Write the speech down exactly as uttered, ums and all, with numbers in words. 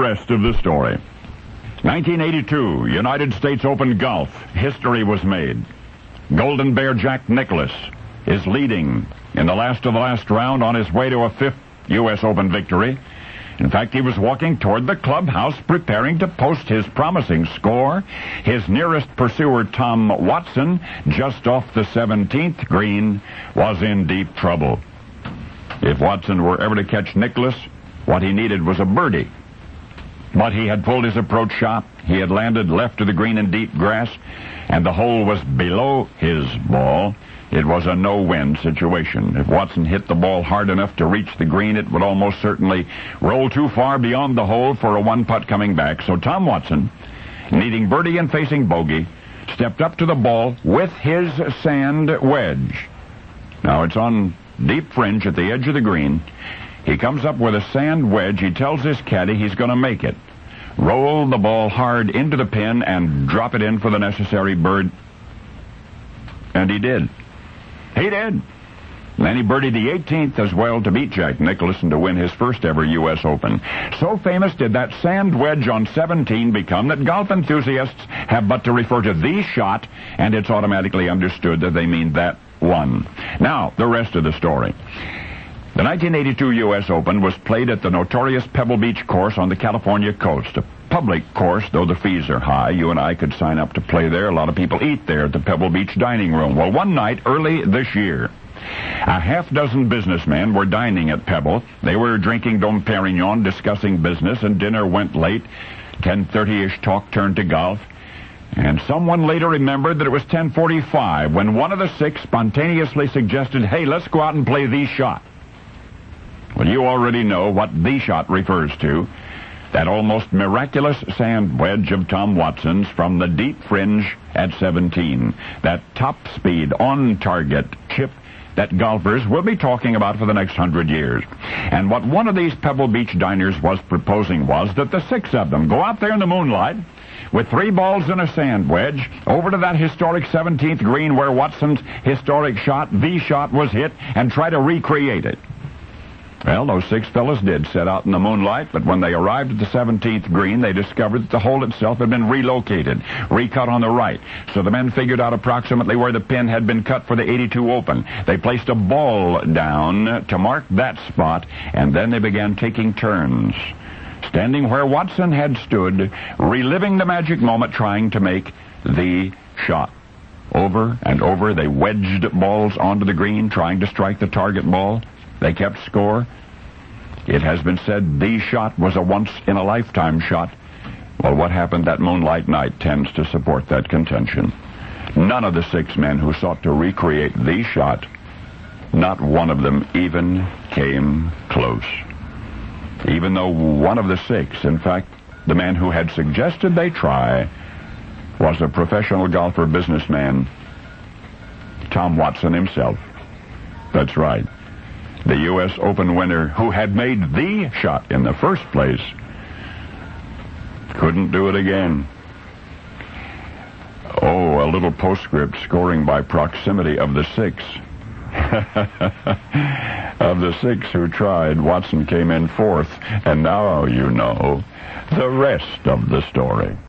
rest of the story. nineteen eighty-two, United States Open Golf. History was made. Golden Bear Jack Nicklaus is leading in the last of the last round on his way to a fifth U S Open victory. In fact, he was walking toward the clubhouse preparing to post his promising score. His nearest pursuer, Tom Watson, just off the seventeenth green, was in deep trouble. If Watson were ever to catch Nicklaus, what he needed was a birdie. But he had pulled his approach shot. He had landed left of the green in deep grass, and the hole was below his ball. It was a no-win situation. If Watson hit the ball hard enough to reach the green, it would almost certainly roll too far beyond the hole for a one-putt coming back. So Tom Watson, needing birdie and facing bogey, stepped up to the ball with his sand wedge. Now it's on deep fringe at the edge of the green. He comes up with a sand wedge. He tells his caddy he's going to make it. Roll the ball hard into the pin and drop it in for the necessary bird. And he did. He did. Then he birdied the eighteenth as well to beat Jack Nicklaus and to win his first ever U S Open. So famous did that sand wedge on seventeen become that golf enthusiasts have but to refer to the shot, and it's automatically understood that they mean that one. Now, the rest of the story. The nineteen eighty-two U S Open was played at the notorious Pebble Beach course on the California coast. A public course, though the fees are high. You and I could sign up to play there. A lot of people eat there at the Pebble Beach dining room. Well, one night early this year, a half dozen businessmen were dining at Pebble. They were drinking Dom Perignon, discussing business, and dinner went late. ten thirty-ish talk turned to golf. And someone later remembered that it was ten forty-five when one of the six spontaneously suggested, hey, let's go out and play the shot. Well, you already know what the shot refers to. That almost miraculous sand wedge of Tom Watson's from the deep fringe at seventeen. That top-speed, on-target chip that golfers will be talking about for the next hundred years. And what one of these Pebble Beach diners was proposing was that the six of them go out there in the moonlight with three balls and a sand wedge over to that historic seventeenth green where Watson's historic shot, the shot, was hit, and try to recreate it. Well, those six fellows did set out in the moonlight, but when they arrived at the seventeenth green, they discovered that the hole itself had been relocated, recut on the right. So the men figured out approximately where the pin had been cut for the eighty-two Open. They placed a ball down to mark that spot, and then they began taking turns, standing where Watson had stood, reliving the magic moment, trying to make the shot. Over and over, they wedged balls onto the green, trying to strike the target ball. They kept score. It has been said the shot was a once-in-a-lifetime shot. Well, what happened that moonlight night tends to support that contention. None of the six men who sought to recreate the shot, not one of them even came close. Even though one of the six, in fact, the man who had suggested they try, was a professional golfer businessman, Tom Watson himself. That's right. The U S Open winner who had made the shot in the first place couldn't do it again. Oh, a little postscript, scoring by proximity of the six. Of the six who tried, Watson came in fourth, and now you know the rest of the story.